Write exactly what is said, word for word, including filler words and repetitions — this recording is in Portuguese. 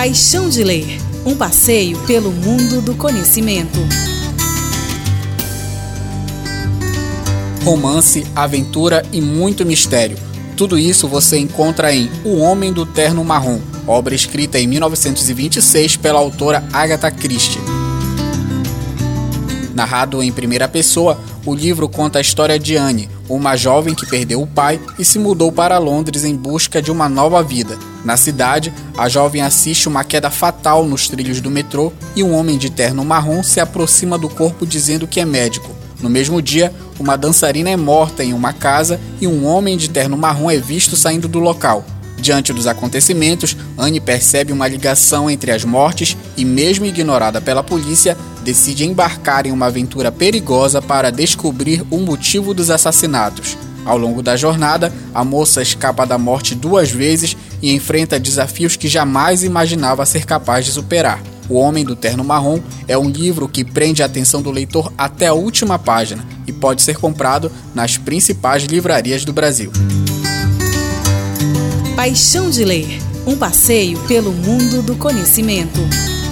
Paixão de Ler, um passeio pelo mundo do conhecimento. Romance, aventura e muito mistério. Tudo isso você encontra em O Homem do Terno Marrom, obra escrita em mil novecentos e vinte e seis pela autora Agatha Christie. Narrado em primeira pessoa, o livro conta a história de Anne, uma jovem que perdeu o pai e se mudou para Londres em busca de uma nova vida. Na cidade, a jovem assiste uma queda fatal nos trilhos do metrô e um homem de terno marrom se aproxima do corpo dizendo que é médico. No mesmo dia, uma dançarina é morta em uma casa e um homem de terno marrom é visto saindo do local. Diante dos acontecimentos, Anne percebe uma ligação entre as mortes e, mesmo ignorada pela polícia, decide embarcar em uma aventura perigosa para descobrir o motivo dos assassinatos. Ao longo da jornada, a moça escapa da morte duas vezes e enfrenta desafios que jamais imaginava ser capaz de superar. O Homem do Terno Marrom é um livro que prende a atenção do leitor até a última página e pode ser comprado nas principais livrarias do Brasil. Paixão de Ler, um passeio pelo mundo do conhecimento.